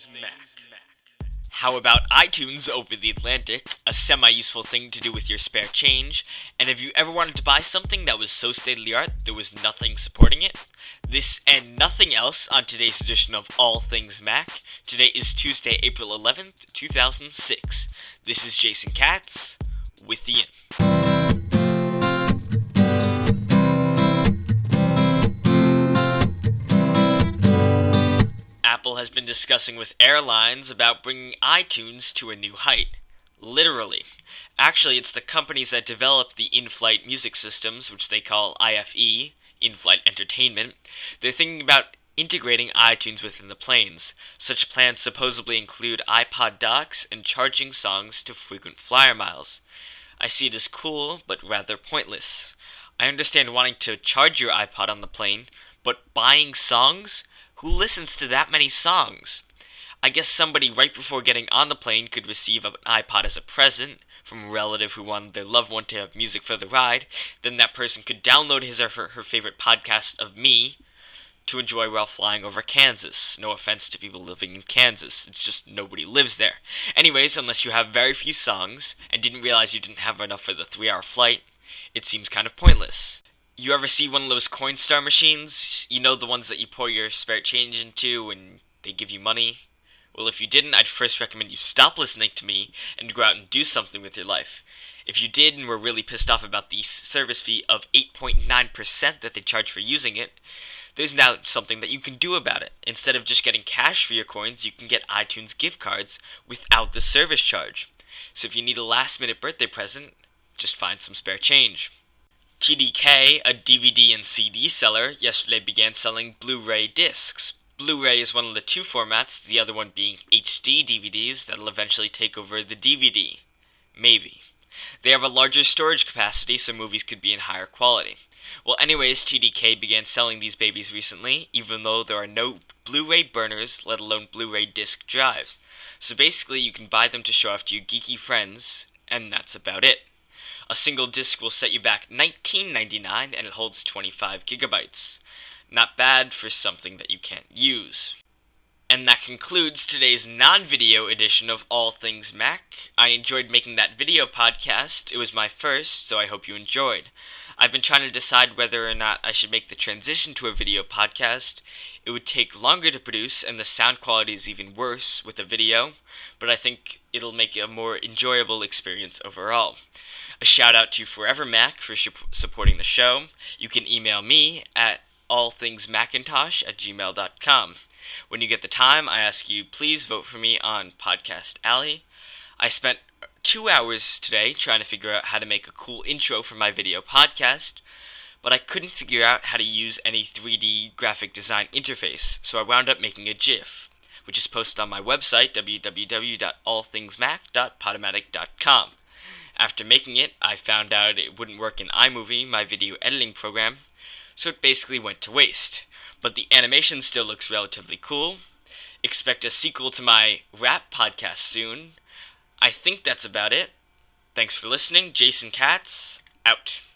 Things Mac. How about iTunes over the Atlantic, a semi-useful thing to do with your spare change, and if you ever wanted to buy something that was so state-of-the-art there was nothing supporting it? This and nothing else on today's edition of All Things Mac. Today is Tuesday, April 11th, 2006. This is Jason Katz with the Apple has been discussing with airlines about bringing iTunes to a new height. Literally. Actually, it's the companies that develop the in-flight music systems, which they call IFE, in-flight entertainment. They're thinking about integrating iTunes within the planes. Such plans supposedly include iPod docks and charging songs to frequent flyer miles. I see it as cool, but rather pointless. I understand wanting to charge your iPod on the plane, but buying songs? Who listens to that many songs? I guess somebody right before getting on the plane could receive an iPod as a present from a relative who wanted their loved one to have music for the ride. Then that person could download his or her favorite podcast of me to enjoy while flying over Kansas. No offense to people living in Kansas, it's just nobody lives there. Anyways, unless you have very few songs and didn't realize you didn't have enough for the 3-hour flight, it seems kind of pointless. You ever see one of those Coinstar machines? You know, the ones that you pour your spare change into and they give you money? Well, if you didn't, I'd first recommend you stop listening to me and go out and do something with your life. If you did and were really pissed off about the service fee of 8.9% that they charge for using it, there's now something that you can do about it. Instead of just getting cash for your coins, you can get iTunes gift cards without the service charge. So if you need a last-minute birthday present, just find some spare change. TDK, a DVD and CD seller, yesterday began selling Blu-ray discs. Blu-ray is one of the two formats, the other one being HD DVDs that'll eventually take over the DVD. Maybe. They have a larger storage capacity, so movies could be in higher quality. Well, anyways, TDK began selling these babies recently, even though there are no Blu-ray burners, let alone Blu-ray disc drives. So basically, you can buy them to show off to your geeky friends, and that's about it. A single disc will set you back $19.99 and it holds 25 gigabytes. Not bad for something that you can't use. And that concludes today's non-video edition of All Things Mac. I enjoyed making that video podcast. It was my first, so I hope you enjoyed. I've been trying to decide whether or not I should make the transition to a video podcast. It would take longer to produce, and the sound quality is even worse with a video, but I think it'll make a more enjoyable experience overall. A shout out to Forever Mac for supporting the show. You can email me at allthingsmacintosh@gmail.com. When you get the time, I ask you please vote for me on Podcast Alley. I spent 2 hours today trying to figure out how to make a cool intro for my video podcast, but I couldn't figure out how to use any 3D graphic design interface, so I wound up making a GIF, which is posted on my website, www.allthingsmac.podomatic.com. After making it, I found out it wouldn't work in iMovie, my video editing program, so it basically went to waste. But the animation still looks relatively cool. Expect a sequel to my rap podcast soon. I think that's about it. Thanks for listening. Jason Katz, out.